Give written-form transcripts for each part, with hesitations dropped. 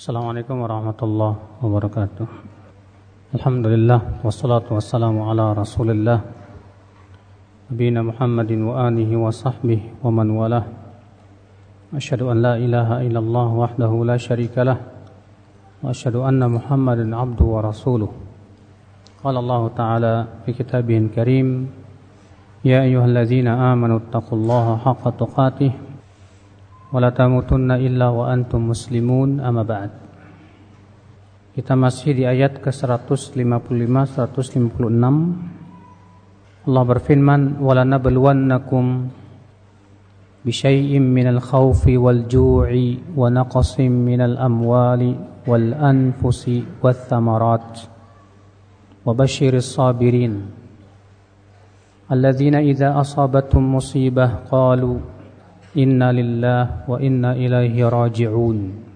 Assalamualaikum warahmatullahi wabarakatuh. Alhamdulillah wassalatu wassalamu ala Rasulillah nabiyina Muhammadin wa alihi wa sahbihi wa man walah. Asyhadu an la ilaha illallah wahdahu la syarika lah wa asyhadu anna Muhammadan abduhu wa rasuluh. Qala Allah ta'ala fi kitabihil karim, ya ayyuhalladzina amanu taqullaha haqqa tuqatih wa la tamutunna illa wa antum muslimun, amma ba'd. Kita masih di ayat ke-155 156. Allah berfirman, wa lanabluwannakum bisyai'im minal khawfi wal ju'i wa naqsim minal amwali wal anfusi wath thamarat wa basyiris sabirin alladzina idza asabathum musibah qalu inna lillahi wa inna ilaihi raji'un.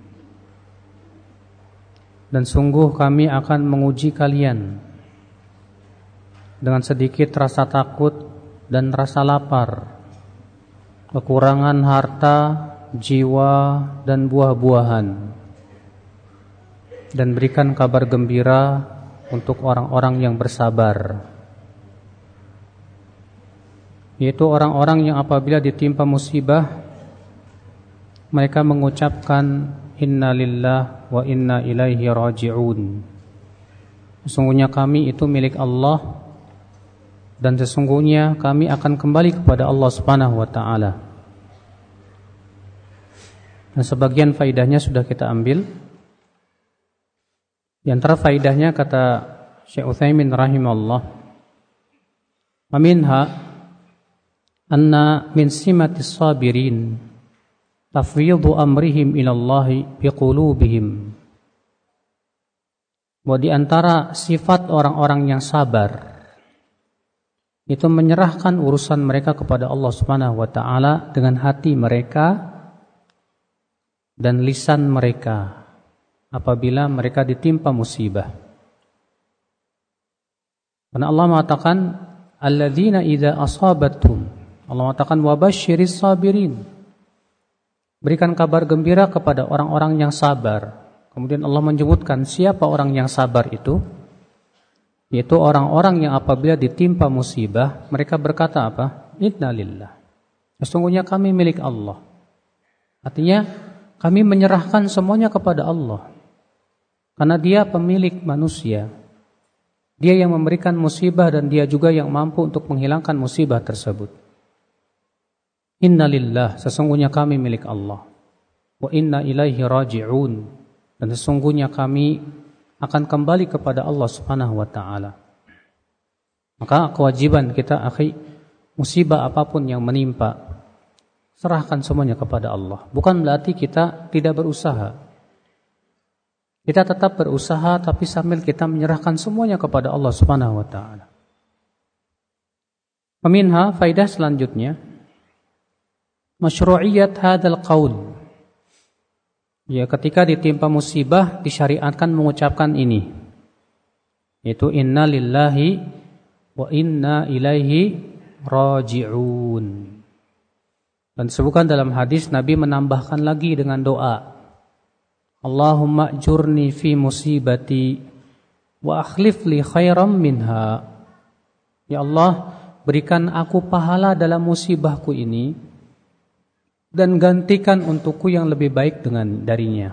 Dan sungguh kami akan menguji kalian dengan sedikit rasa takut dan rasa lapar, kekurangan harta, jiwa, dan buah-buahan, dan berikan kabar gembira untuk orang-orang yang bersabar, yaitu orang-orang yang apabila ditimpa musibah mereka mengucapkan inna lillahi wa inna ilaihi raji'un. Sesungguhnya kami itu milik Allah dan sesungguhnya kami akan kembali kepada Allah Subhanahu wa taala. Dan sebagian faidahnya sudah kita ambil. Di antara faidahnya kata Syekh Utsaimin rahimahullah, "Minha anna min simatis sabirin tafwidhu amrihim ila Allah biqulubihim." Bahwa di antara sifat orang-orang yang sabar itu menyerahkan urusan mereka kepada Allah Subhanahu wa taala dengan hati mereka dan lisan mereka apabila mereka ditimpa musibah. Karena Allah mengatakan alladzina idza asabathum, Allah mengatakan wabasyiris sabirin, berikan kabar gembira kepada orang-orang yang sabar. Kemudian Allah menyebutkan siapa orang yang sabar itu, yaitu orang-orang yang apabila ditimpa musibah mereka berkata apa? Inna lillah, sesungguhnya kami milik Allah. Artinya kami menyerahkan semuanya kepada Allah, karena Dia pemilik manusia, Dia yang memberikan musibah dan Dia juga yang mampu untuk menghilangkan musibah tersebut. Inna lillah, sesungguhnya kami milik Allah. Wa inna ilaihi raji'un, dan sesungguhnya kami akan kembali kepada Allah Subhanahu wa taala. Maka kewajiban kita, akhi, musibah apapun yang menimpa, serahkan semuanya kepada Allah. Bukan berarti kita tidak berusaha. Kita tetap berusaha, tapi sambil kita menyerahkan semuanya kepada Allah Subhanahu wa taala. Minha, faidah selanjutnya, masyru'iyat hadzal qaul. Ya, ketika ditimpa musibah disyariatkan mengucapkan ini, yaitu inna lillahi wa inna ilaihi raji'un. Dan disebutkan dalam hadis, Nabi menambahkan lagi dengan doa, Allahumma ajurni fi musibati wa akhlif li khairam minha. Ya Allah, berikan aku pahala dalam musibahku ini dan gantikan untukku yang lebih baik darinya.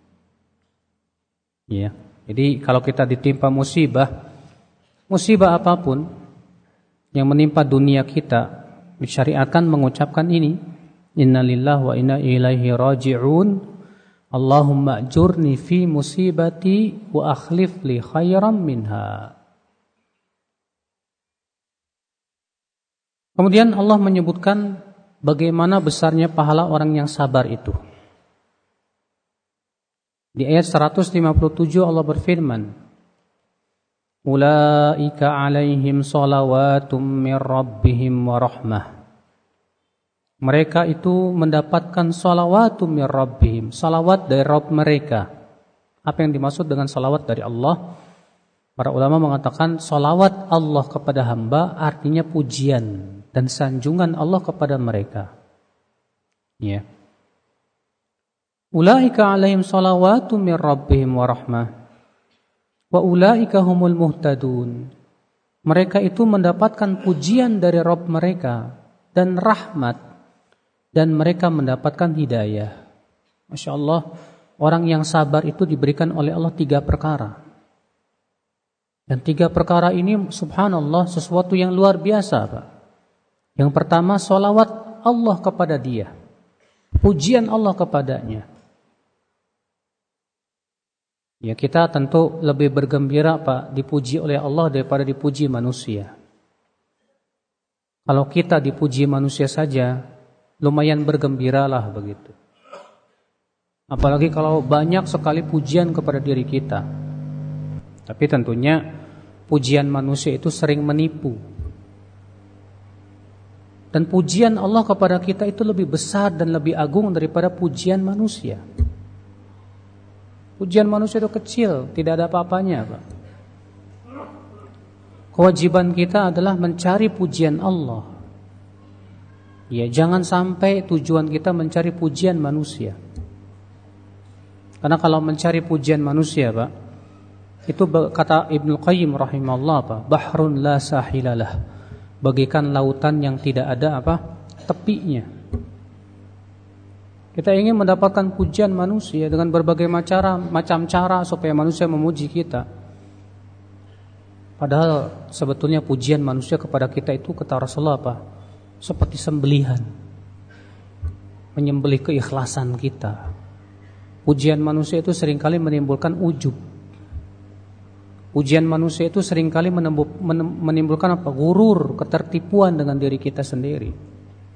Ya. Jadi kalau kita ditimpa musibah apapun yang menimpa dunia kita, disyariatkan mengucapkan ini, inna lillahi wa inna ilaihi raji'un, Allahumma ajurni fi musibati wa akhlif li khairam minha. Kemudian Allah menyebutkan bagaimana besarnya pahala orang yang sabar itu. Di ayat 157 Allah berfirman, ulaika alaihim salawatum mir rabbihim wa rahmah. Mereka itu mendapatkan salawatum mir rabbihim, salawat dari Rabb mereka. Apa yang dimaksud dengan salawat dari Allah? Para ulama mengatakan salawat Allah kepada hamba artinya pujian dan sanjungan Allah kepada mereka. Ya. Ulaika 'alaihim shalawatu mir rabbihim wa rahmah wa ulaika humul muhtadun. Mereka itu mendapatkan pujian dari Rabb mereka dan rahmat, dan mereka mendapatkan hidayah. Masya Allah, orang yang sabar itu diberikan oleh Allah 3 perkara. Dan 3 perkara ini subhanallah sesuatu yang luar biasa, Pak. Yang pertama, sholawat Allah kepada dia, pujian Allah kepadanya. Ya, kita tentu lebih bergembira, Pak, dipuji oleh Allah daripada dipuji manusia. Kalau kita dipuji manusia saja, lumayan bergembiralah begitu. Apalagi kalau banyak sekali pujian kepada diri kita. Tapi tentunya pujian manusia itu sering menipu. Dan pujian Allah kepada kita itu lebih besar dan lebih agung daripada pujian manusia. Pujian manusia itu kecil, tidak ada apa-apanya, Pak. Kewajiban kita adalah mencari pujian Allah. Ya, jangan sampai tujuan kita mencari pujian manusia. Karena kalau mencari pujian manusia, Pak, itu kata Ibnu Qayyim rahimahullah, Pak, bahrun la sahilalah, bagaikan lautan yang tidak ada tepinya. Kita ingin mendapatkan pujian manusia dengan berbagai macam cara supaya manusia memuji kita. Padahal sebetulnya pujian manusia kepada kita itu, kata Rasulullah, seperti sembelihan, menyembelih keikhlasan kita. Pujian manusia itu seringkali menimbulkan ujub. Pujian manusia itu seringkali menimbulkan gurur, ketertipuan dengan diri kita sendiri.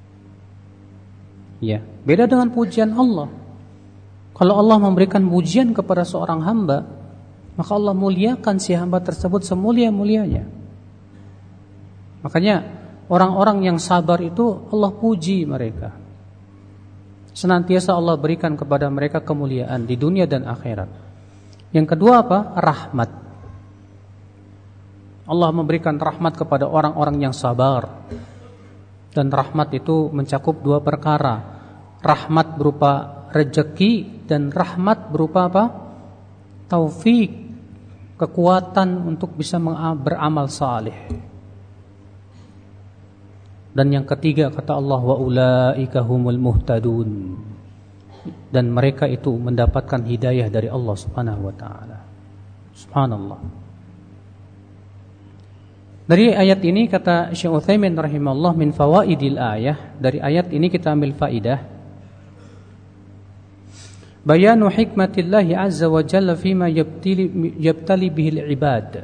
Ya, beda dengan pujian Allah. Kalau Allah memberikan pujian kepada seorang hamba, maka Allah muliakan si hamba tersebut semulia-mulianya. Makanya orang-orang yang sabar itu Allah puji mereka. Senantiasa Allah berikan kepada mereka kemuliaan di dunia dan akhirat. Yang kedua rahmat. Allah memberikan rahmat kepada orang-orang yang sabar. Dan rahmat itu mencakup 2 perkara. Rahmat berupa rezeki dan rahmat berupa taufik, kekuatan untuk bisa beramal saleh. Dan yang ketiga kata Allah, wa ulaika humul muhtadun. Dan mereka itu mendapatkan hidayah dari Allah Subhanahu wa taala. Subhanallah. Dari ayat ini kata Syekh Utsaimin rahimahullah, min fawaidil ayah, dari ayat ini kita ambil faidah bayanu hikmatillahi azza wa jalla fima yabtali bihil ibad.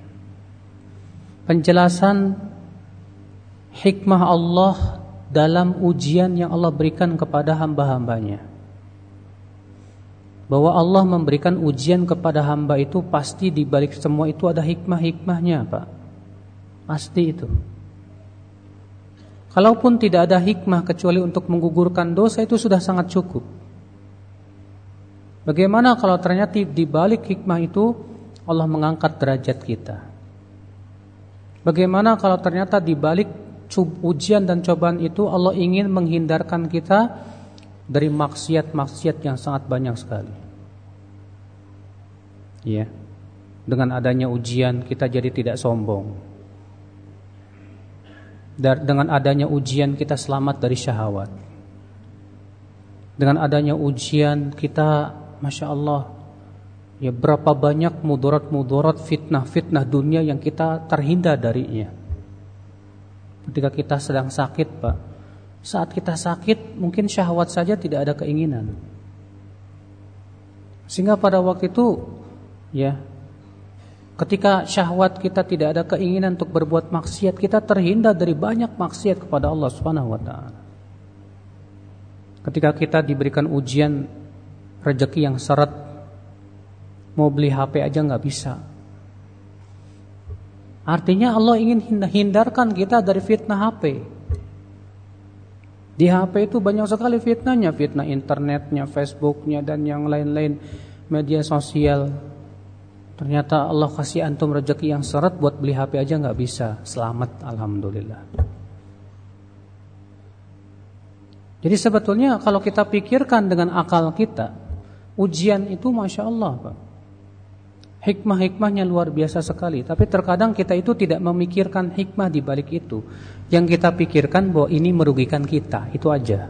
Penjelasan hikmah Allah dalam ujian yang Allah berikan kepada hamba-hambanya. Bahwa Allah memberikan ujian kepada hamba itu pasti di balik semua itu ada hikmah-hikmahnya, Pak. Pasti itu. Kalaupun tidak ada hikmah kecuali untuk menggugurkan dosa, itu sudah sangat cukup. Bagaimana kalau ternyata di balik hikmah itu Allah mengangkat derajat kita? Bagaimana kalau ternyata di balik ujian dan cobaan itu Allah ingin menghindarkan kita dari maksiat-maksiat yang sangat banyak sekali? Ya. Dengan adanya ujian kita jadi tidak sombong. Dengan adanya ujian kita selamat dari syahwat. Dengan adanya ujian kita, Masya Allah, ya berapa banyak mudarat-mudarat, fitnah-fitnah dunia yang kita terhindar darinya. Ketika kita sedang sakit, Pak, saat kita sakit mungkin syahwat saja tidak ada keinginan. Sehingga pada waktu itu, ya, ketika syahwat kita tidak ada keinginan untuk berbuat maksiat, kita terhindar dari banyak maksiat kepada Allah Subhanahu wa taala. Ketika kita diberikan ujian rezeki yang seret, mau beli HP aja nggak bisa. Artinya Allah ingin hindarkan kita dari fitnah HP. Di HP itu banyak sekali fitnahnya, fitnah internetnya, Facebooknya, dan yang lain-lain, media sosial. Ternyata Allah kasih antum rezeki yang seret, buat beli HP aja nggak bisa. Selamat, alhamdulillah. Jadi sebetulnya kalau kita pikirkan dengan akal kita, Ujian itu Masya Allah, Pak. Hikmah-hikmahnya luar biasa sekali. Tapi terkadang kita itu tidak memikirkan hikmah di balik itu. Yang kita pikirkan bahwa ini merugikan kita, itu aja.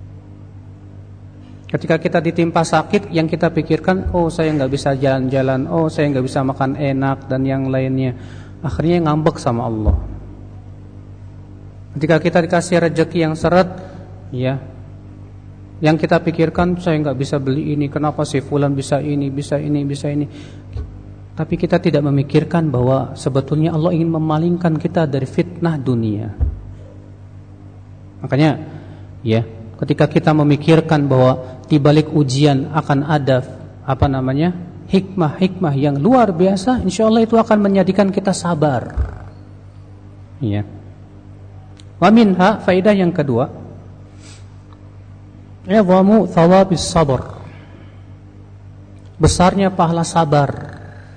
Ketika kita ditimpa sakit, yang kita pikirkan, oh saya nggak bisa jalan-jalan, oh saya nggak bisa makan enak dan yang lainnya. Akhirnya ngambek sama Allah. Ketika kita dikasih rezeki yang seret, ya, yang kita pikirkan saya nggak bisa beli ini, kenapa sih fulan bisa ini, bisa ini, bisa ini. Tapi kita tidak memikirkan bahwa sebetulnya Allah ingin memalingkan kita dari fitnah dunia. Makanya, ya, ketika kita memikirkan bahwa di balik ujian akan ada hikmah-hikmah yang luar biasa, insya Allah itu akan menjadikan kita sabar. Ya. Wa minha, faedah yang kedua, i'zamu thawabis sabr. Besarnya pahala sabar.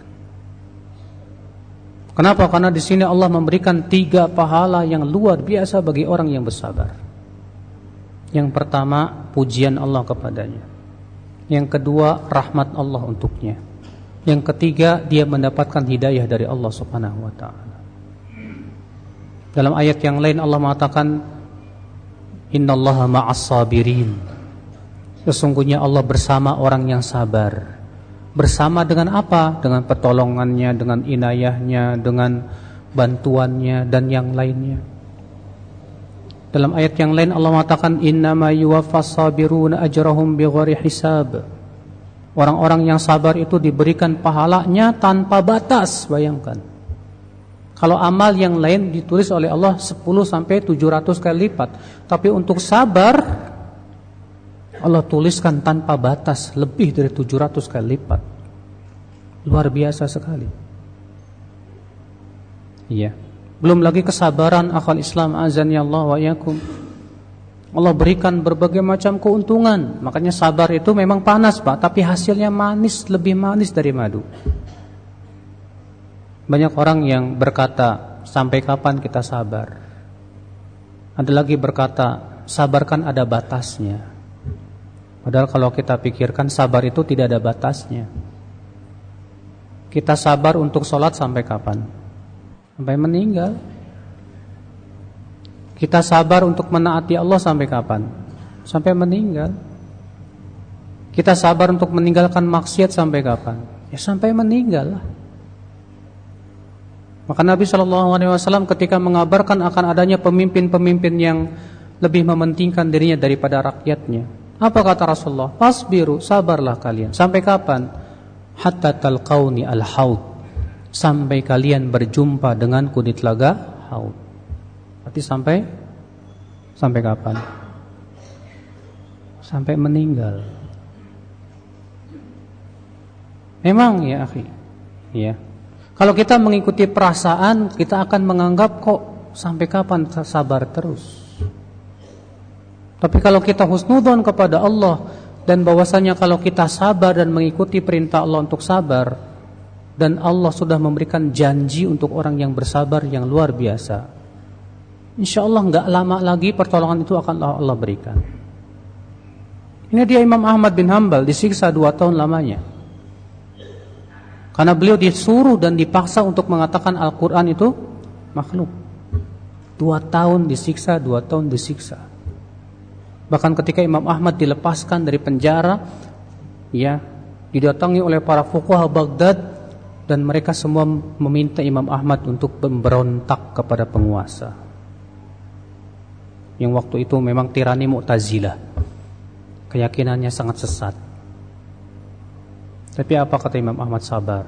Kenapa? Karena di sini Allah memberikan 3 pahala yang luar biasa bagi orang yang bersabar. Yang pertama, pujian Allah kepadanya. Yang kedua, rahmat Allah untuknya. Yang ketiga, dia mendapatkan hidayah dari Allah Subhanahu wa taala. Dalam ayat yang lain Allah mengatakan, innallaha ma'as sabirin. Sesungguhnya Allah bersama orang yang sabar. Bersama dengan apa? Dengan pertolongannya, dengan inayahnya, dengan bantuannya dan yang lainnya. Dalam ayat yang lain Allah mengatakan innama yuwaffas sabiruna ajrahum bighairi hisab. Orang-orang yang sabar itu diberikan pahalanya tanpa batas, bayangkan. Kalau amal yang lain ditulis oleh Allah 10 sampai 700 kali lipat, tapi untuk sabar Allah tuliskan tanpa batas, lebih dari 700 kali lipat. Luar biasa sekali. Iya. Belum lagi kesabaran akhwal Islam azani Allah wa iyyakum. Allah berikan berbagai macam keuntungan. Makanya sabar itu memang panas, Pak, tapi hasilnya manis, lebih manis dari madu. Banyak orang yang berkata, sampai kapan kita sabar? Ada lagi berkata, sabar kan ada batasnya. Padahal kalau kita pikirkan sabar itu tidak ada batasnya. Kita sabar untuk sholat sampai kapan? Sampai meninggal. Kita sabar untuk menaati Allah sampai kapan? Sampai meninggal. Kita sabar untuk meninggalkan maksiat sampai kapan? Ya sampai meninggal lah. Maka Nabi SAW ketika mengabarkan akan adanya pemimpin-pemimpin yang lebih mementingkan dirinya daripada rakyatnya, apa kata Rasulullah? Fasbiru, sabarlah kalian. Sampai kapan? Hatta talqauni al-haud. Sampai kalian berjumpa denganku di telaga haud. Berarti sampai kapan? Sampai meninggal. Memang ya akhi. Ya. Kalau kita mengikuti perasaan, kita akan menganggap kok sampai kapan sabar terus. Tapi kalau kita husnudzon kepada Allah dan bahwasanya kalau kita sabar dan mengikuti perintah Allah untuk sabar, dan Allah sudah memberikan janji untuk orang yang bersabar yang luar biasa, insya Allah gak lama lagi pertolongan itu akan Allah berikan. Ini dia Imam Ahmad bin Hanbal disiksa 2 tahun lamanya karena beliau disuruh dan dipaksa untuk mengatakan Al-Quran itu makhluk. 2 tahun disiksa, 2 tahun disiksa. Bahkan ketika Imam Ahmad dilepaskan dari penjara, ya, didatangi oleh para fuqaha Baghdad dan mereka semua meminta Imam Ahmad untuk memberontak kepada penguasa. Yang waktu itu memang tirani Mu'tazilah. Keyakinannya sangat sesat. Tapi apa kata Imam Ahmad? Sabar.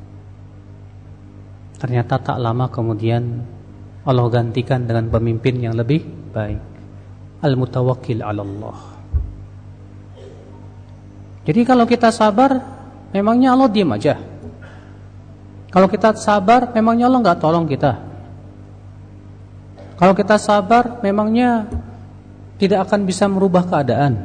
Ternyata tak lama kemudian Allah gantikan dengan pemimpin yang lebih baik. Al-mutawakkil 'ala Allah. Jadi kalau kita sabar, memangnya Allah diam aja? Kalau kita sabar, memangnya Allah enggak tolong kita? Kalau kita sabar, memangnya tidak akan bisa merubah keadaan?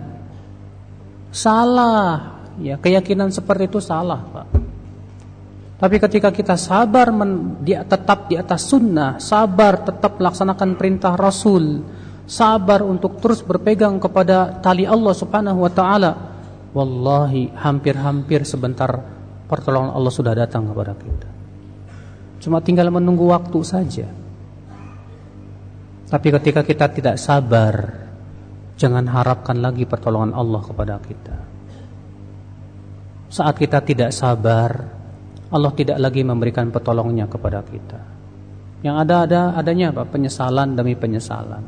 Salah. Ya, keyakinan seperti itu salah, Pak. Tapi ketika kita sabar tetap di atas sunnah, sabar tetap melaksanakan perintah Rasul, sabar untuk terus berpegang kepada tali Allah Subhanahu wa taala, wallahi hampir-hampir sebentar pertolongan Allah sudah datang kepada kita. Cuma tinggal menunggu waktu saja. Tapi ketika kita tidak sabar, jangan harapkan lagi pertolongan Allah kepada kita. Saat kita tidak sabar, Allah tidak lagi memberikan pertolongannya kepada kita. Yang adanya apa? Penyesalan demi penyesalan.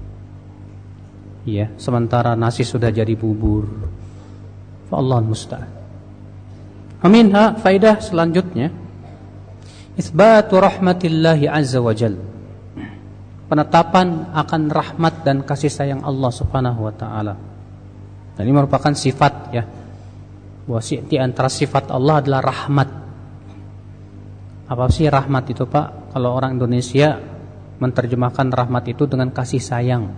Iya, sementara nasi sudah jadi bubur. Allah musta'an. Amin. Faedah selanjutnya, Itsbatu rahmatillahi azza wa jalla. Penetapan akan rahmat dan kasih sayang Allah Subhanahu wa taala. Dan ini merupakan sifat ya. Bahwa di antara sifat Allah adalah rahmat. Apa sih rahmat itu, Pak? Kalau orang Indonesia menerjemahkan rahmat itu dengan kasih sayang.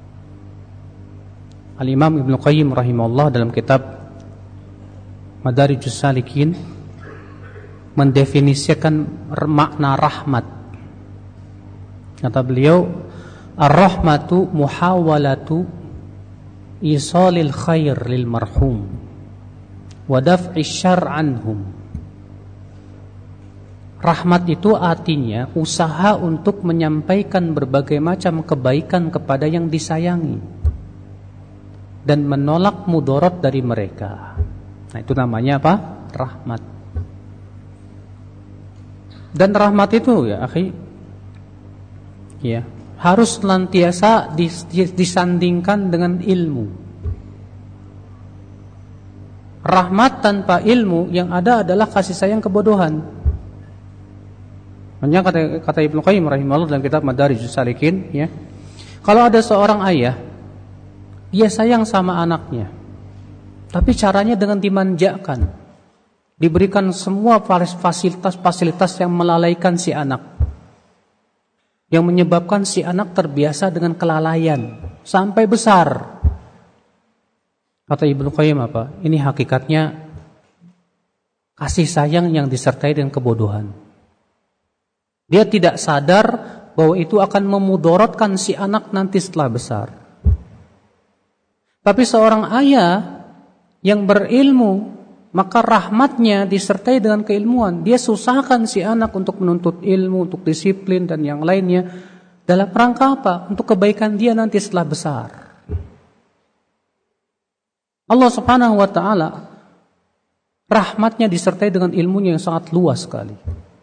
Al-Imam Ibnu Qayyim rahimahullah dalam kitab Madarijus Salikin mendefinisikan makna rahmat. Kata beliau, ar-rahmatu muhawalatu isalil khair lil marhum wa daf'i syarr anhum. Rahmat itu artinya usaha untuk menyampaikan berbagai macam kebaikan kepada yang disayangi dan menolak mudarat dari mereka. Nah, itu namanya apa? Rahmat. Dan rahmat itu ya, akhi, ya, harus senantiasa disandingkan dengan ilmu. Rahmat tanpa ilmu yang ada adalah kasih sayang kebodohan. Makanya kata Ibnu Qayyim rahimahullah dalam kitab Madarijus Salikin, ya, kalau ada seorang ayah, dia sayang sama anaknya, tapi caranya dengan dimanjakan, diberikan semua fasilitas-fasilitas yang melalaikan si anak, yang menyebabkan si anak terbiasa dengan kelalaian sampai besar. Kata Ibnu Qayyim apa? Ini hakikatnya kasih sayang yang disertai dengan kebodohan. Dia tidak sadar bahwa itu akan memudaratkan si anak nanti setelah besar. Tapi seorang ayah yang berilmu, maka rahmatnya disertai dengan keilmuan. Dia susahkan si anak untuk menuntut ilmu, untuk disiplin dan yang lainnya. Dalam rangka apa? Untuk kebaikan dia nanti setelah besar. Allah Subhanahu wa ta'ala rahmatnya disertai dengan ilmunya yang sangat luas sekali.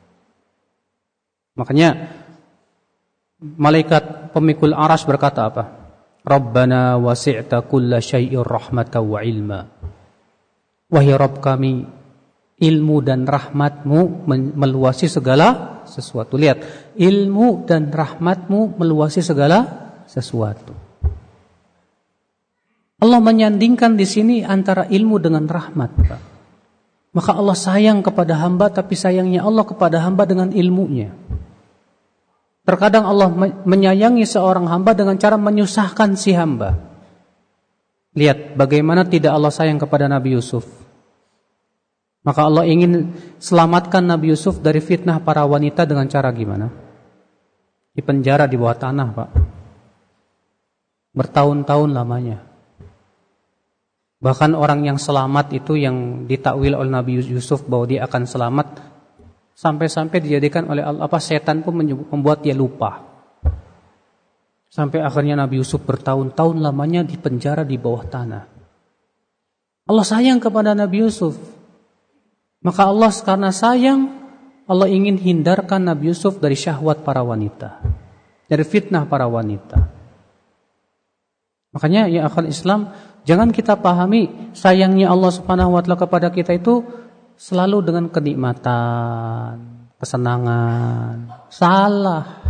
Makanya malaikat pemikul arsy berkata apa? Rabbana wasi'ta kulla syai'ir rahmatan wa ilma. Wahai Rabb kami, ilmu dan rahmatmu meluasi segala sesuatu. Lihat, ilmu dan rahmatmu meluasi segala sesuatu. Allah menyandingkan di sini antara ilmu dengan rahmat, Pak. Maka Allah sayang kepada hamba, tapi sayangnya Allah kepada hamba dengan ilmunya. Terkadang Allah menyayangi seorang hamba dengan cara menyusahkan si hamba. Lihat bagaimana tidak Allah sayang kepada Nabi Yusuf. Maka Allah ingin selamatkan Nabi Yusuf dari fitnah para wanita dengan cara gimana? Dipenjara di bawah tanah, Pak. Bertahun-tahun lamanya. Bahkan orang yang selamat itu yang ditakwil oleh Nabi Yusuf bahwa dia akan selamat, sampai-sampai dijadikan oleh Allah, setan pun membuat dia lupa. Sampai akhirnya Nabi Yusuf bertahun-tahun lamanya dipenjara di bawah tanah. Allah sayang kepada Nabi Yusuf. Maka Allah karena sayang, Allah ingin hindarkan Nabi Yusuf dari syahwat para wanita, dari fitnah para wanita. Makanya ya akhal Islam, jangan kita pahami sayangnya Allah Subhanahu wa taala kepada kita itu selalu dengan kenikmatan, kesenangan. Salah.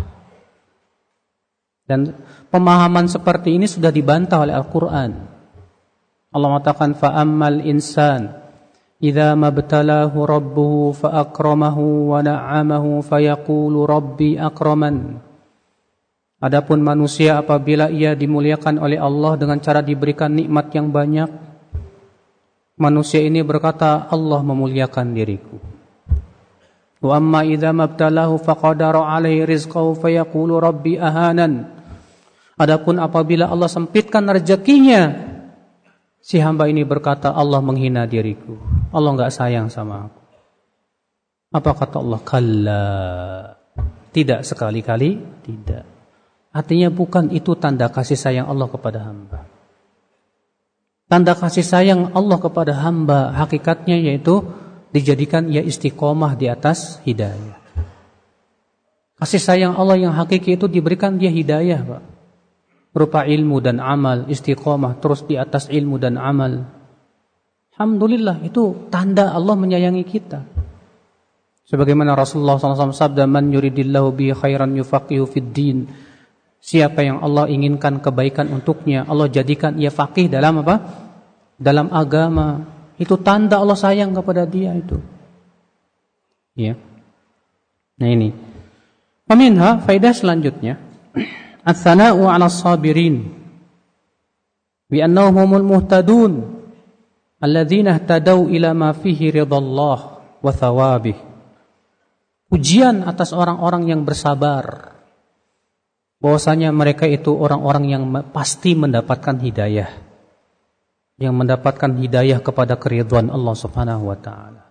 Dan pemahaman seperti ini sudah dibantah oleh Al-Quran. Allah mengatakan, فَأَمَّا الْإِنسَانِ إِذَا مَبْتَلَاهُ رَبُّهُ فَأَكْرَمَهُ وَنَعَّمَهُ فَيَقُولُ رَبِّي أَكْرَمَنِ. Adapun manusia apabila ia dimuliakan oleh Allah dengan cara diberikan nikmat yang banyak, manusia ini berkata, Allah memuliakan diriku. Wa amma idza mabtalahu faqadara alaihi rizqahu fayaqulu rabbi ahanan. Adapun apabila Allah sempitkan rezekinya si hamba ini berkata, Allah menghina diriku, Allah enggak sayang sama aku. Apa kata Allah? Kalla. Tidak, sekali-kali tidak. Artinya bukan itu tanda kasih sayang Allah kepada hamba. Tanda kasih sayang Allah kepada hamba hakikatnya yaitu dijadikan ia istiqomah di atas hidayah. Kasih sayang Allah yang hakiki itu diberikan dia hidayah, Pak. Berupa ilmu dan amal, istiqomah terus di atas ilmu dan amal. Alhamdulillah, itu tanda Allah menyayangi kita. Sebagaimana Rasulullah SAW sabda, man yuridillahu bihi khairan yufaqihu fid din. Siapa yang Allah inginkan kebaikan untuknya, Allah jadikan ia faqih dalam apa? Dalam agama. Itu tanda Allah sayang kepada dia itu. Ya. Nah ini. Paminha faedah selanjutnya. Ats-tsana'u 'ala as-sabirin bi annahum humul muhtadun alladzina ihtadau ila ma fihi ridallah wa thawabih. Pujian atas orang-orang yang bersabar, bahwasanya mereka itu orang-orang yang pasti mendapatkan hidayah, yang mendapatkan hidayah kepada keridhaan Allah Subhanahu wa taala.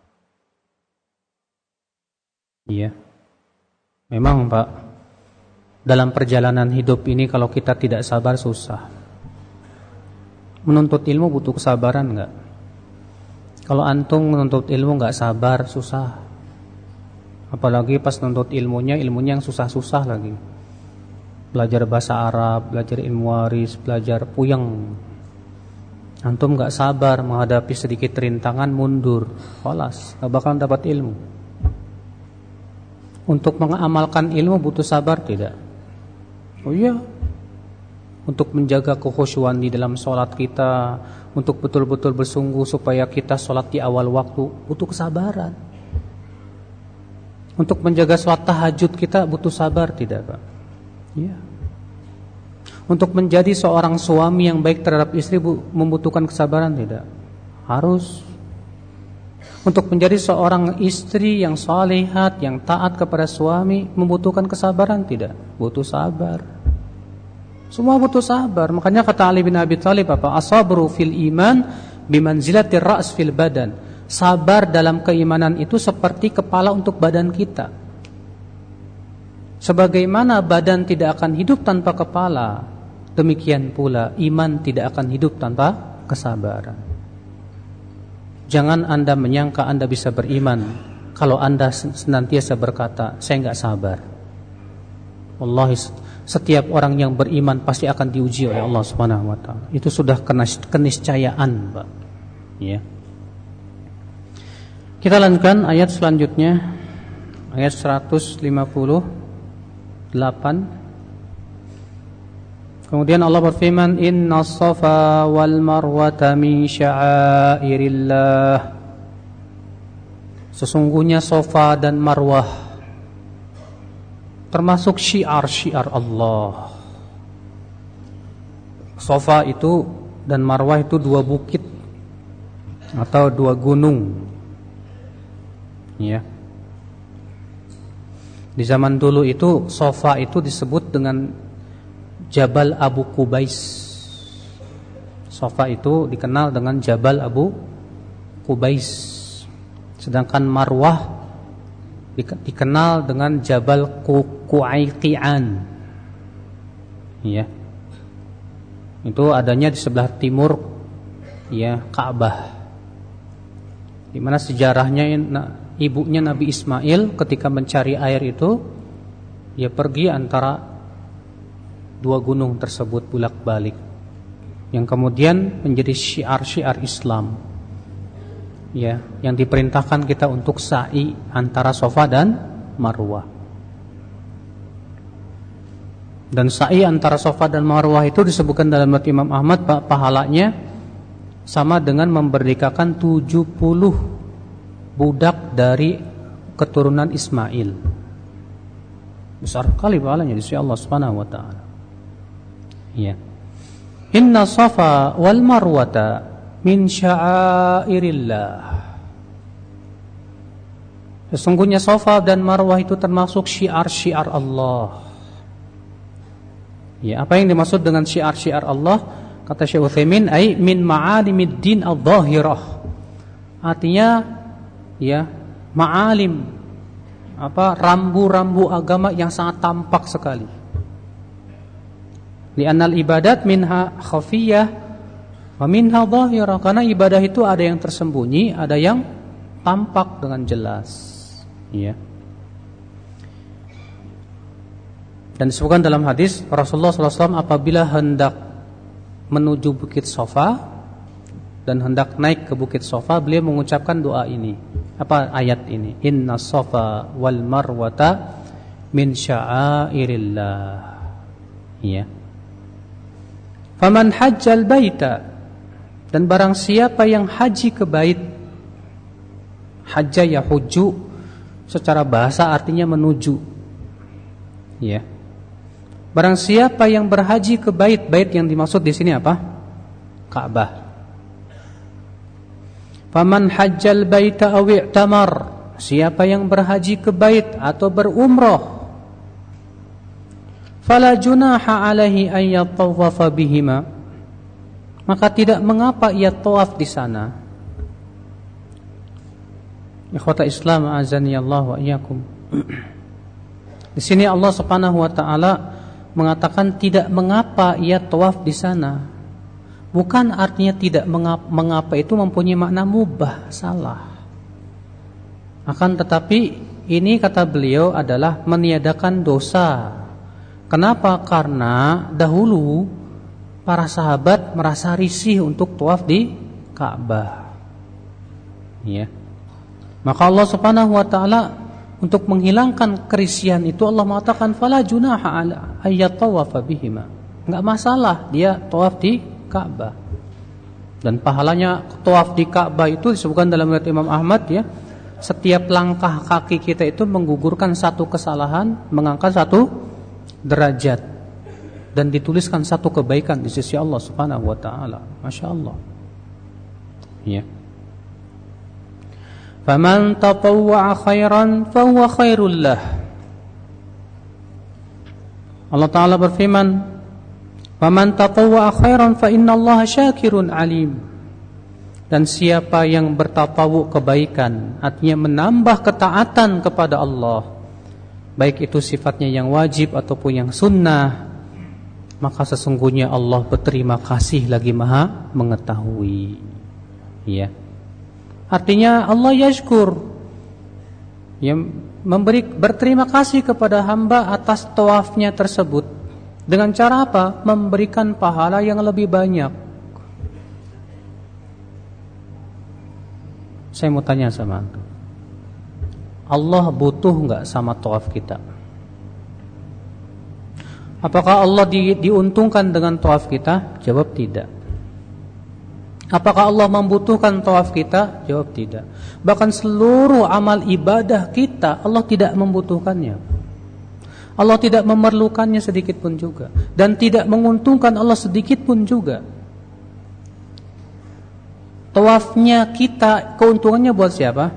Iya. Memang, Pak, dalam perjalanan hidup ini kalau kita tidak sabar susah. Menuntut ilmu butuh kesabaran enggak? Kalau antum menuntut ilmu enggak sabar, susah. Apalagi pas nuntut ilmunya yang susah-susah lagi. Belajar bahasa Arab, belajar ilmu waris, belajar puyeng. Antum gak sabar menghadapi sedikit rintangan, mundur. Khalas, gak bakalan dapat ilmu. Untuk mengamalkan ilmu butuh sabar tidak? Oh iya. Untuk menjaga kekhusyuan di dalam sholat kita, untuk betul-betul bersungguh supaya kita sholat di awal waktu, butuh kesabaran. Untuk menjaga sholat tahajud kita butuh sabar tidak, Pak? Iya. Untuk menjadi seorang suami yang baik terhadap istri membutuhkan kesabaran tidak? Harus. Untuk menjadi seorang istri yang salihat, yang taat kepada suami membutuhkan kesabaran tidak? Butuh sabar. Semua butuh sabar. Makanya kata Ali bin Abi Thalib apa? As-sabru fil iman bimanzilatir ra's fil badan. Sabar dalam keimanan itu seperti kepala untuk badan kita. Sebagaimana badan tidak akan hidup tanpa kepala, demikian pula iman tidak akan hidup tanpa kesabaran. Jangan Anda menyangka Anda bisa beriman kalau Anda senantiasa berkata, saya enggak sabar. Wallahi, setiap orang yang beriman pasti akan diuji oleh Allah Subhanahu wa taala. Itu sudah keniscayaan, Pak. Ya. Kita lanjutkan ayat selanjutnya, ayat 158. Kemudian Allah berfirman, Innas safa wal marwata min sya'airillah. Sesungguhnya Safa dan Marwah termasuk syiar-syiar Allah. Safa itu dan Marwah itu dua bukit atau dua gunung. Ya. Di zaman dulu itu Safa itu disebut dengan Jabal Abu Qubais. Safa itu dikenal dengan Jabal Abu Qubais. Sedangkan Marwah dikenal dengan Jabal Qu'aiqi'an. Ya. Itu adanya di sebelah timur ya Ka'bah. Di mana sejarahnya ibunya Nabi Ismail ketika mencari air itu, dia pergi antara dua gunung tersebut bolak-balik, yang kemudian menjadi syiar-syiar Islam. Ya, yang diperintahkan kita untuk sa'i antara Safa dan Marwah. Dan sa'i antara Safa dan Marwah itu disebutkan dalam riwayat Imam Ahmad, pahalanya sama dengan memerdekakan 70 budak dari keturunan Ismail. Besar sekali pahalanya di sisi Allah Subhanahu wa taala. Ya. Inna Safa wal Marwata min sya'airillah. Sesungguhnya Safa dan Marwah itu termasuk syiar-syiar Allah. Ya, apa yang dimaksud dengan syiar-syiar Allah? Kata Syekh Utsaimin, ai min ma'alimid din adh-dhahirah. Artinya ya, ma'alim, rambu-rambu agama yang sangat tampak sekali. Li'annal ibadat minha khafiyah wa minha dhahirah. Karena ibadah itu ada yang tersembunyi, ada yang tampak dengan jelas. Ya. Dan disebutkan dalam hadis Rasulullah SAW apabila hendak menuju Bukit Safa dan hendak naik ke Bukit Safa, beliau mengucapkan doa ini. Ayat ini? Inna Safa wal Marwata min sya'airillah. Ya. Faman hajjal baita, dan barang siapa yang haji ke bait, hajja yahujju secara bahasa artinya menuju. Ya. Barang siapa yang berhaji ke bait yang dimaksud di sini apa? Ka'bah. Faman hajjal baita aw i'tamar, siapa yang berhaji ke bait atau berumrah, fala junaha alaihi an yatawafa bihima, maka tidak mengapa ia tawaf di sana. Ikhwata Islam azani Allah wa iyyakum. Di sini Allah Subhanahu wa taala mengatakan tidak mengapa ia tawaf di sana. Bukan artinya tidak mengapa itu mempunyai makna mubah, salah. Akan tetapi ini kata beliau adalah meniadakan dosa. Kenapa? Karena dahulu para sahabat merasa risih untuk tawaf di Ka'bah. Ya. Maka Allah Subhanahu wa taala untuk menghilangkan kerisian itu Allah mengatakan fala junaha ala ayyatawafa bihima. Enggak masalah dia tawaf di Ka'bah. Dan pahalanya tawaf di Ka'bah itu disebutkan dalam riwayat Imam Ahmad ya. Setiap langkah kaki kita itu menggugurkan satu kesalahan, mengangkat satu derajat, dan dituliskan satu kebaikan di sisi Allah Subhanahu wa taala. Masya Allah. Ya. Faman tatawwa'a khairan fahuwa khairul lah. Allah Ta'ala berfirman, faman tatawwa'a khairan fa innallaha syakirun alim. Dan siapa yang bertatawu kebaikan, artinya menambah ketaatan kepada Allah, baik itu sifatnya yang wajib ataupun yang sunnah, maka sesungguhnya Allah berterima kasih lagi maha mengetahui. Ya. Artinya Allah yashkur, yang berterima kasih kepada hamba atas tawafnya tersebut. Dengan cara apa? Memberikan pahala yang lebih banyak. Saya mau tanya sama antum, Allah butuh enggak sama tawaf kita? Apakah Allah diuntungkan dengan tawaf kita? Jawab tidak. Apakah Allah membutuhkan tawaf kita? Jawab tidak. Bahkan seluruh amal ibadah kita Allah tidak membutuhkannya. Allah tidak memerlukannya sedikit pun juga, dan tidak menguntungkan Allah sedikit pun juga. Tawafnya kita, keuntungannya buat siapa?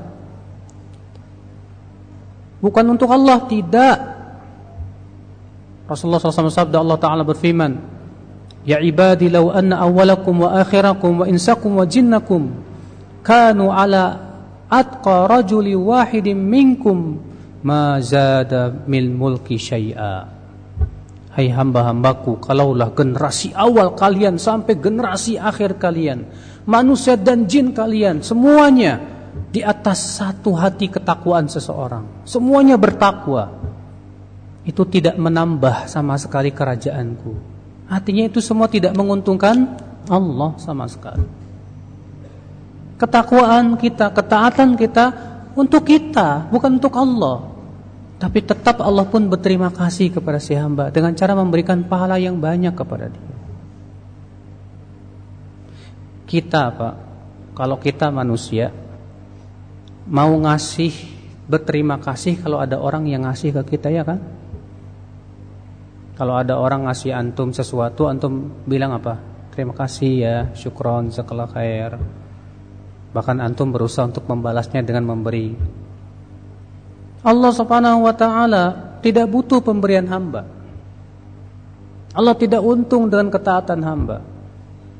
Bukan untuk Allah, tidak. Rasulullah SAW sabda, Allah Ta'ala berfirman, ya ibadi law anna awwalakum wa akhirakum wa insakum wa jinnakum kanu ala atqa rajuli wahidin minkum ma zada mil mulki syai'a. Hai hamba-hambaku, kalaulah generasi awal kalian sampai generasi akhir kalian, manusia dan jin kalian, semuanya di atas satu hati ketakwaan seseorang, semuanya bertakwa, itu tidak menambah sama sekali kerajaanku. Artinya itu semua tidak menguntungkan Allah sama sekali. Ketakwaan kita, ketaatan kita untuk kita, bukan untuk Allah. Tapi tetap Allah pun berterima kasih kepada si hamba dengan cara memberikan pahala yang banyak kepada dia. Kita Pak, kalau kita manusia mau ngasih, berterima kasih kalau ada orang yang ngasih ke kita, ya kan? Kalau ada orang ngasih antum sesuatu, antum bilang apa? Terima kasih ya, syukron, jazakallah khair. Bahkan antum berusaha untuk membalasnya dengan memberi. Allah Subhanahu wa taala tidak butuh pemberian hamba. Allah tidak untung dengan ketaatan hamba.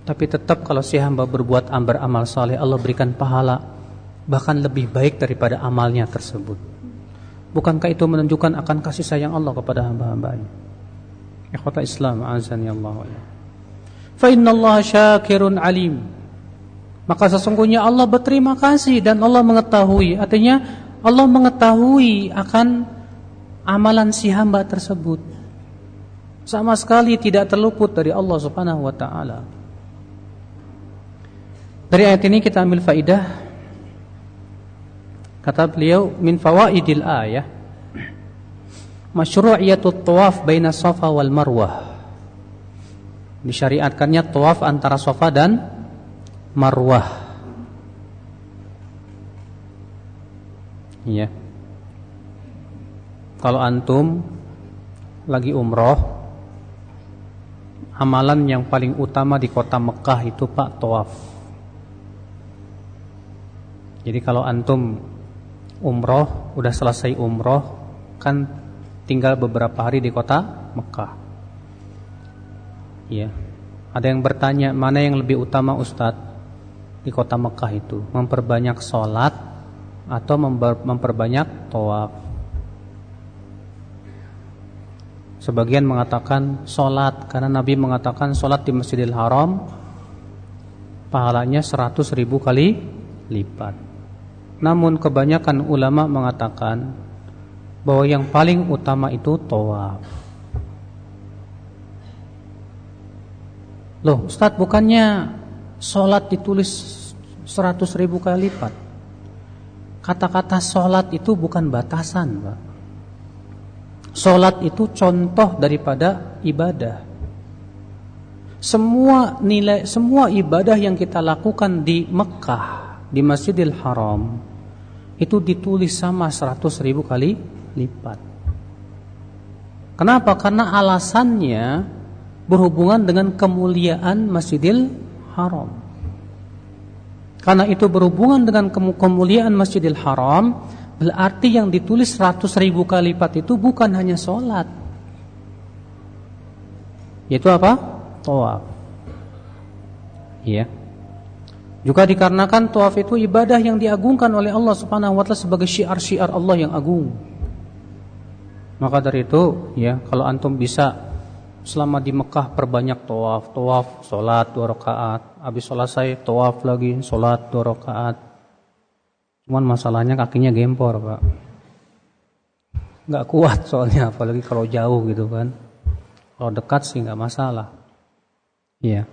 Tapi tetap kalau si hamba beramal saleh, Allah berikan pahala bahkan lebih baik daripada amalnya tersebut. Bukankah itu menunjukkan akan kasih sayang Allah kepada hamba-hambanya? Ikhwata Islam, azani Allah wa iyyakum. Fa innallaha syakirun alim. Maka sesungguhnya Allah berterima kasih dan Allah mengetahui. Artinya Allah mengetahui akan amalan si hamba tersebut. Sama sekali tidak terluput dari Allah Subhanahu wa taala. Dari ayat ini kita ambil faidah. Kata beliau, min fawaidil ayah masyru'iyatut tawaf baina Safa wal Marwah. Disyariatkannya tawaf antara Safa dan Marwah. Iya. Kalau antum lagi umroh, amalan yang paling utama di kota Mekah itu Pak tawaf. Jadi kalau antum umroh, udah selesai umroh, kan tinggal beberapa hari di kota Mekah. Ya. Ada yang bertanya, mana yang lebih utama Ustadz di kota Mekah itu? Memperbanyak sholat atau memperbanyak tawaf? Sebagian mengatakan sholat, karena Nabi mengatakan sholat di Masjidil Haram pahalanya 100.000 kali lipat. Namun kebanyakan ulama mengatakan bahwa yang paling utama itu tawaf. Loh Ustadz, bukannya sholat ditulis 100.000 kali lipat? Kata-kata sholat itu bukan batasan, Pak. Sholat itu contoh daripada ibadah. Semua ibadah yang kita lakukan di Mekah, di Masjidil Haram, itu ditulis sama 100.000 kali lipat. Kenapa? Karena alasannya berhubungan dengan kemuliaan Masjidil Haram. Karena itu berhubungan dengan kemuliaan Masjidil Haram, berarti yang ditulis 100.000 kali lipat itu bukan hanya sholat, yaitu apa? Tawaf. Iya. Juga dikarenakan tawaf itu ibadah yang diagungkan oleh Allah Subhanahu wa taala sebagai syiar-syiar Allah yang agung. Maka dari itu, ya, kalau antum bisa selama di Mekah perbanyak tawaf, salat 2 rakaat, habis selesai tawaf lagi, salat 2 rakaat. Cuman masalahnya kakinya gempor, Pak. Enggak kuat soalnya, apalagi kalau jauh gitu kan. Kalau dekat sih enggak masalah. Iya.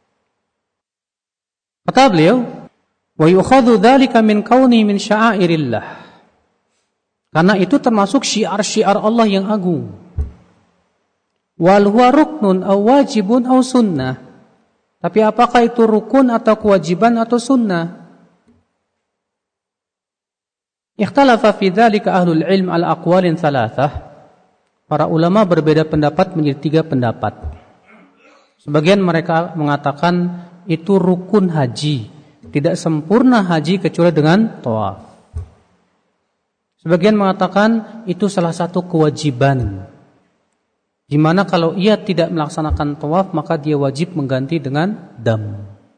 Kata beliau, wa yukhadhu dzalika min kauni min sya'airillah. Karena itu termasuk syiar-syiar Allah yang agung. Wal huwa ruknun aw wajibun aw sunnah. Tapi apakah itu rukun atau kewajiban atau sunnah? Ikhtalafa fi dzalika ahlul ilm al aqwalin thalathah. Para ulama berbeda pendapat menjadi 3 pendapat. Sebagian mereka mengatakan itu rukun haji, tidak sempurna haji kecuali dengan tawaf. Sebagian mengatakan itu salah satu kewajiban, di mana kalau ia tidak melaksanakan tawaf maka dia wajib mengganti dengan dam.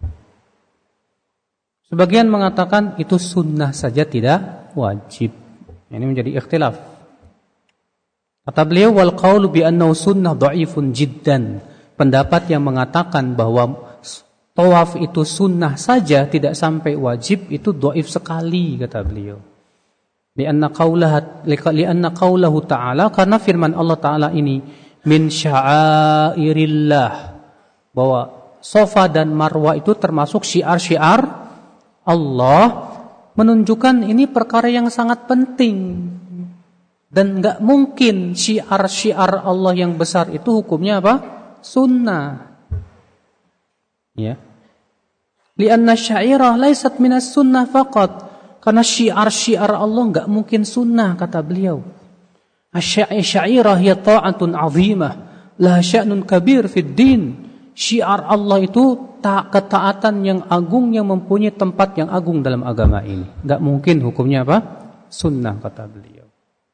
Sebagian mengatakan itu sunnah saja, tidak wajib. Ini menjadi ikhtilaf. Kata beliau, wal qaulu bi annahu sunnah dha'ifun jiddan. Pendapat yang mengatakan bahwa tawaf itu sunnah saja, tidak sampai wajib, itu dhaif sekali, kata beliau. Lianna qaulahu ta'ala, karena firman Allah Ta'ala ini min sya'airillah, bahwa Safa dan Marwah itu termasuk syiar-syiar Allah, menunjukkan ini perkara yang sangat penting. Dan enggak mungkin syiar-syiar Allah yang besar itu hukumnya apa? Sunnah. Ya. Lianna syairah laisat minas sunnah faqat. Karena syiar-syiar Allah enggak mungkin sunnah, kata beliau. Asy-syairah hiya ta'atun 'azimah, la sya'nun kabir fid din. Syiar Allah itu ketaatan yang agung yang mempunyai tempat yang agung dalam agama ini. Enggak mungkin hukumnya apa? Sunnah, kata beliau.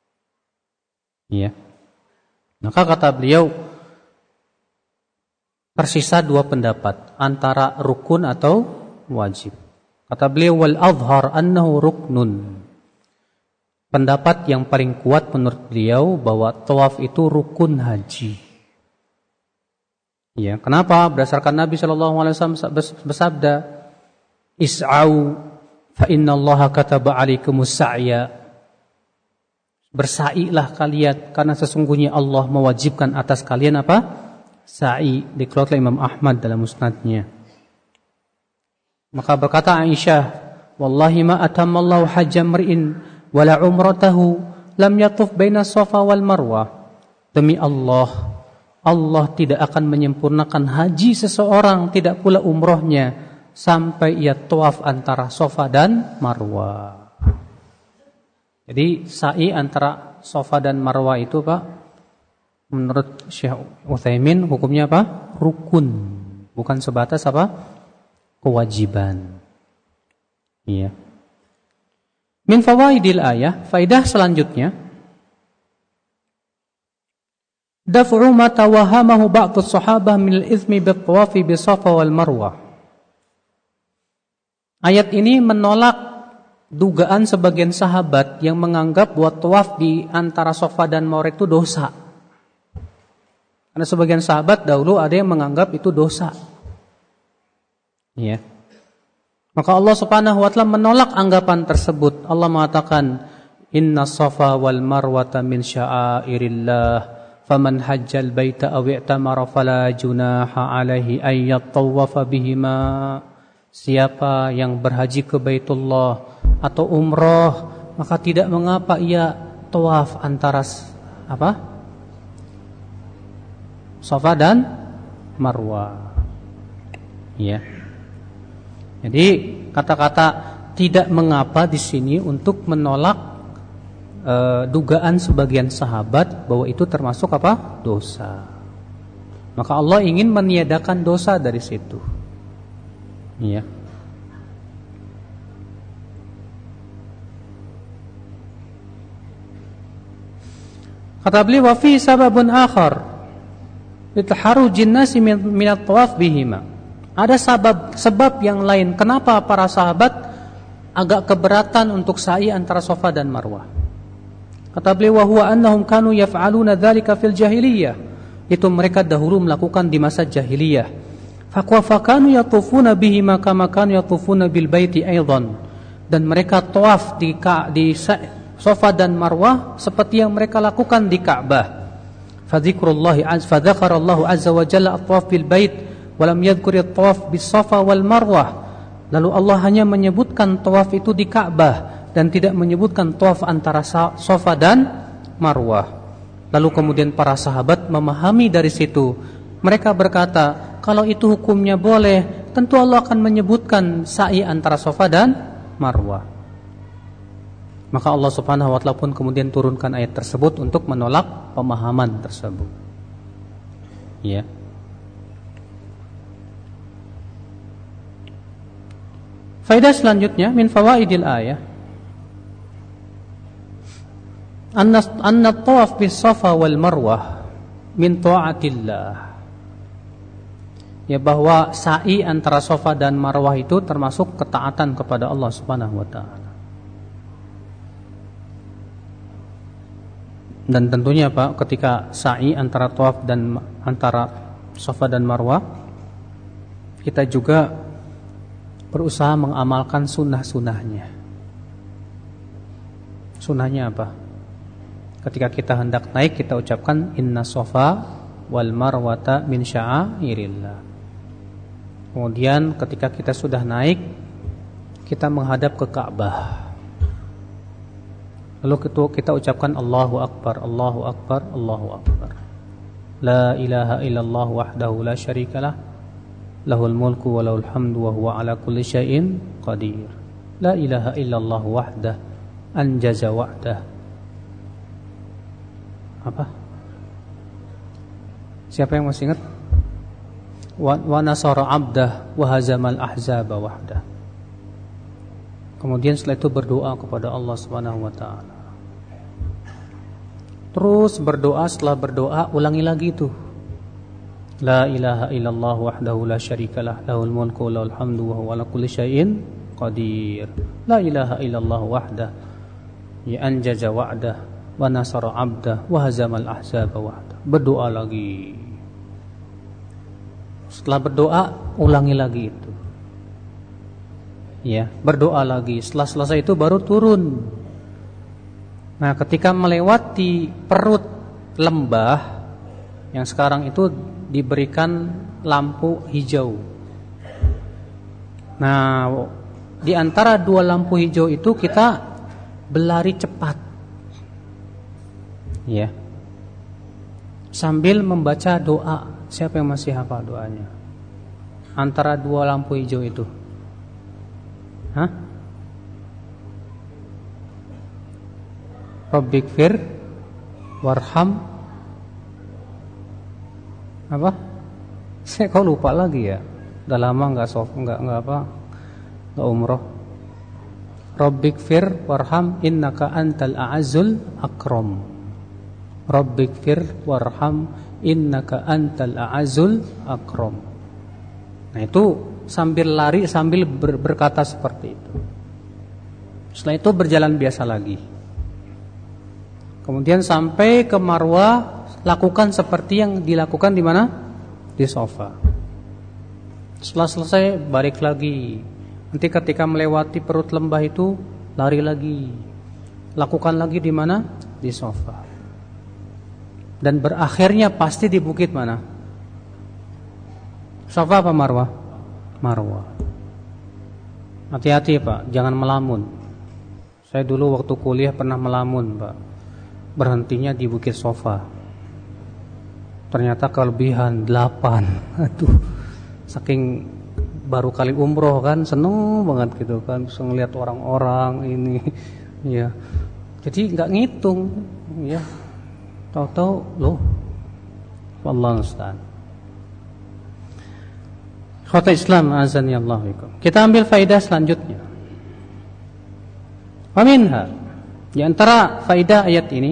Iya. Maka kata beliau, tersisa dua pendapat antara rukun atau wajib. Kata beliau, wal azhar annahu ruknun. Pendapat yang paling kuat menurut beliau bahwa tawaf itu rukun haji. Ya, kenapa? Berdasarkan Nabi SAW bersabda, is'au fa innallaha kataba alaikumus sa'ya. Bersailah kalian karena sesungguhnya Allah mewajibkan atas kalian apa? Sa'i. Dikeluarkan Imam Ahmad dalam musnadnya. Maka berkata Aisyah, wallahi ma atammallahu hajja mar'in wala umratahu lam yatuf baina Safa wal Marwah. Demi Allah, Allah tidak akan menyempurnakan haji seseorang, tidak pula umrohnya sampai ia tawaf antara Safa dan Marwah. Jadi sa'i antara Safa dan Marwah itu Pak, menurut Syekh Utsaimin hukumnya apa? Rukun, bukan sebatas apa? Kewajiban. Iya. Min fawaidil ayah, faidah selanjutnya, daf'u ma tawahamahu ba'd as-sahabah min al-ithmi bit-tawafi bi-Safa wal Marwah. Ayat ini menolak dugaan sebagian sahabat yang menganggap bahwa tawaf di antara Safa dan Marwah itu dosa. Karena sebagian sahabat dahulu ada yang menganggap itu dosa. Ya. Maka Allah Subhanahu wa taala menolak anggapan tersebut. Allah mengatakan, "Inna Safa wal Marwata min sya'airillah, faman hajjal baita aw i'tamara fala junaha 'alaihi ay yatawafa bihima." Siapa yang berhaji ke Baitullah atau umroh, maka tidak mengapa ia tawaf antara apa? Safa dan Marwah. Ya. Jadi kata-kata tidak mengapa di sini untuk menolak dugaan sebagian sahabat bahwa itu termasuk apa? Dosa. Maka Allah ingin meniadakan dosa dari situ. Iya. Kata beliau, wa fi sababun akhar litaharujin nasi min at-tawaf bihima. Ada sebab yang lain kenapa para sahabat agak keberatan untuk sa'i antara Safa dan Marwah. Kata beliau, wa huwa annahum kanu yaf'aluna dzalika fil jahiliyah. Itu mereka dahulu melakukan di masa jahiliyah. Fakanu yatufuna bihima kama kanu yatufuna bil baiti aidan. Dan mereka tawaf di Safa dan Marwah seperti yang mereka lakukan di Ka'bah. Fadzakarallahu azza wa jalla at-tawaf bil bait walam yadhkur at-tawaf bis Safa wal Marwah. Lalu Allah hanya menyebutkan tawaf itu di Ka'bah dan tidak menyebutkan tawaf antara Safa dan Marwah. Lalu kemudian para sahabat memahami dari situ. Mereka berkata, kalau itu hukumnya boleh, tentu Allah akan menyebutkan sa'i antara Safa dan Marwah. Maka Allah Subhanahu wa taala pun kemudian turunkan ayat tersebut untuk menolak pemahaman tersebut. Ya. Faedah selanjutnya min fawaidil ayah anna at-tawaf bis Safa wal Marwah min ta'atillah. Ya, bahwa sa'i antara Safa dan Marwah itu termasuk ketaatan kepada Allah Subhanahu wa taala. Dan tentunya Pak, ketika sa'i antara tawaf dan antara Safa dan Marwah, kita juga berusaha mengamalkan sunnah-sunnahnya. Sunnahnya apa? Ketika kita hendak naik, kita ucapkan inna Safa wal Marwata min sya'airillah. Kemudian ketika kita sudah naik, kita menghadap ke Ka'bah. Lalu kita ucapkan Allahu Akbar, Allahu Akbar, Allahu Akbar. La ilaha illallah wahdahu la syarikalah, lahul mulku wa lahul hamdu wa huwa ala kulli syai'in qadir. La ilaha illallah wahdah anjaza wa'dah. Apa? Siapa yang masih ingat? Wa nasara abdah wa hazamal ahzaba wahdah. Kemudian setelah itu berdoa kepada Allah Subhanahu wa taala. Terus berdoa, setelah berdoa ulangi lagi itu. La ilaha illallah wahdahu la syarikalah lahul mulku wa lahul hamdu wa huwa ala kulli syai'in qadir. La ilaha illallah wahdah ya anjaza wa'dah wa nasara 'abdah wa hazamal ahzaba wahdah. Berdoa lagi. Setelah berdoa ulangi lagi itu. Ya, berdoa lagi. Setelah selesai itu baru turun. Nah, ketika melewati perut lembah yang sekarang itu diberikan lampu hijau. Nah, di antara dua lampu hijau itu kita berlari cepat. Ya. Sambil membaca doa. Siapa yang masih hafal doanya? Antara dua lampu hijau itu. Hah? Rabbighfir warham apa? Saya kok lupa lagi ya. Udah lama enggak umroh. Rabbighfir warham innaka antal a'azzul akram. Rabbighfir warham innaka antal a'azzul akram. Nah, itu sambil lari sambil berkata seperti itu. Setelah itu berjalan biasa lagi. Kemudian sampai ke Marwah, lakukan seperti yang dilakukan di mana? Di sofa. Setelah selesai balik lagi. Nanti ketika melewati perut lembah itu lari lagi. Lakukan lagi di mana? Di sofa. Dan berakhirnya pasti di bukit mana? Sofa apa Marwah? Marwah. Hati-hati Pak, jangan melamun. Saya dulu waktu kuliah pernah melamun Pak. Berhentinya di bukit Sofa. Ternyata kelebihan 8. Aduh, saking baru kali umroh kan, seneng banget gitu kan, bisa ngeliat orang-orang ini, ya. Jadi nggak ngitung, ya. Tahu-tahu loh, wallahu musta'an. Khotbah Islam azan ya Allah. Kita ambil faedah selanjutnya. Wa minha, di antara faedah ayat ini,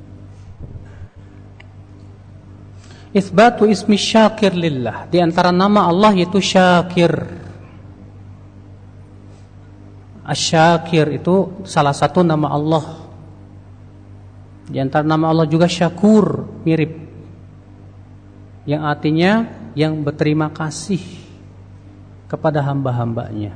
Isbatu ismi syakir lillah. Di antara nama Allah yaitu Syakir. Asy-Syakir itu salah satu nama Allah. Di antara nama Allah juga Syakur, mirip. Yang artinya yang berterima kasih kepada hamba-hambanya.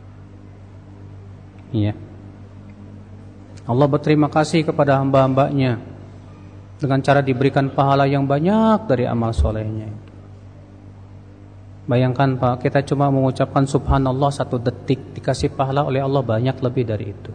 Iya. Allah berterima kasih kepada hamba-hambanya dengan cara diberikan pahala yang banyak dari amal solehnya. Bayangkan Pak, kita cuma mengucapkan subhanallah 1 detik, dikasih pahala oleh Allah banyak lebih dari itu.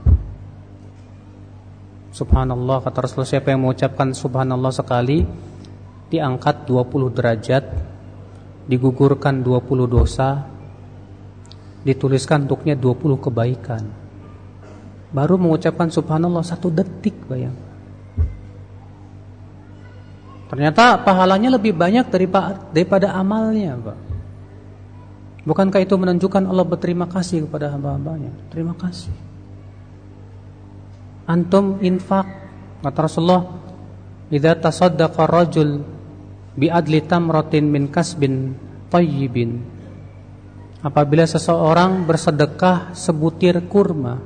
Subhanallah, kata Rasulullah, siapa yang mengucapkan subhanallah sekali, diangkat 20 derajat, digugurkan 20 dosa, dituliskan untuknya 20 kebaikan. Baru mengucapkan subhanallah 1 detik, bayangkan. Ternyata pahalanya lebih banyak daripada amalnya, Pak. Bukankah itu menunjukkan Allah berterima kasih kepada hamba-hambanya? Terima kasih. Antum infak, kata Rasulullah, idza tasaddaqa rajul bi adli tamratin min kasbin thayyibin. Apabila seseorang bersedekah sebutir kurma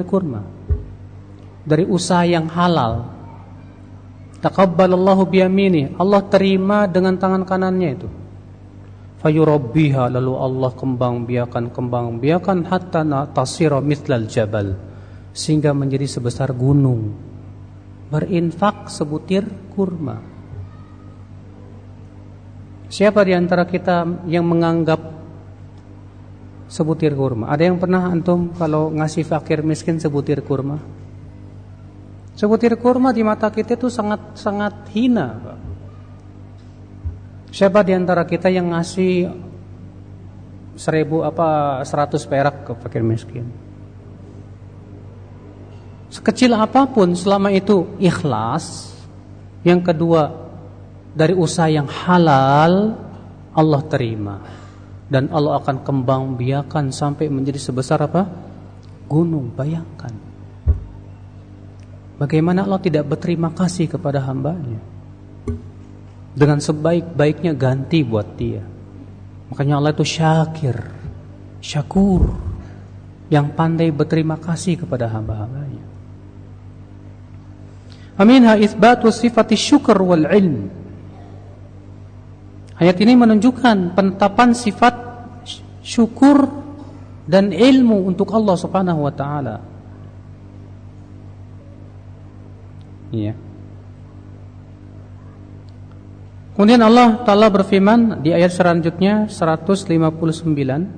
dari usaha yang halal, taqabbalallahu biyamini, Allah terima dengan tangan kanannya itu. Fayurabbiha, lalu Allah kembang biakan hatta tasira mithlal jabal, sehingga menjadi sebesar gunung. Berinfak sebutir kurma. Siapa di antara kita yang menganggap sebutir kurma? Ada yang pernah antum kalau ngasih fakir miskin sebutir kurma? Sebutir kurma di mata kita itu sangat hina, Pak. Siapa di antara kita yang ngasih 100 perak ke fakir miskin? Sekecil apapun, selama itu ikhlas. Yang kedua, dari usaha yang halal, Allah terima. Dan Allah akan kembang biakan sampai menjadi sebesar apa? Gunung. Bayangkan bagaimana Allah tidak berterima kasih kepada hambanya. dengan sebaik-baiknya ganti buat dia. Makanya Allah itu syakir, syakur, yang pandai berterima kasih kepada hamba-hambanya. Aminha itsbatu sifati syukur wal ilm. Ayat ini menunjukkan penetapan sifat syukur dan ilmu untuk Allah Subhanahu wa taala. Iya. Kemudian Allah Ta'ala berfirman di ayat selanjutnya 159.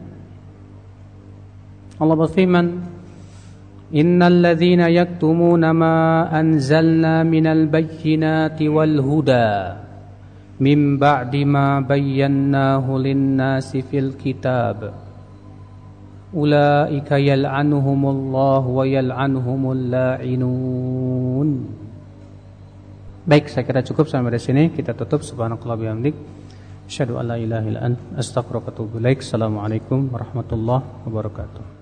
Allah berfirman, Innal ladzina yaktumuna ma anzalna minal bayyinati wal huda min ba'di ma bayyannahu lin-nasi fil kitab ulaika yal'anuhumullahu wa yal'anuhumul la'inun. Baik, saya kira cukup sampai di sini. Kita tutup. Subhanakallah bihamdik, asyhadu an la ilaha illa anta, astaghfiruka wa atubu ilaik. Assalamualaikum warahmatullahi wabarakatuh.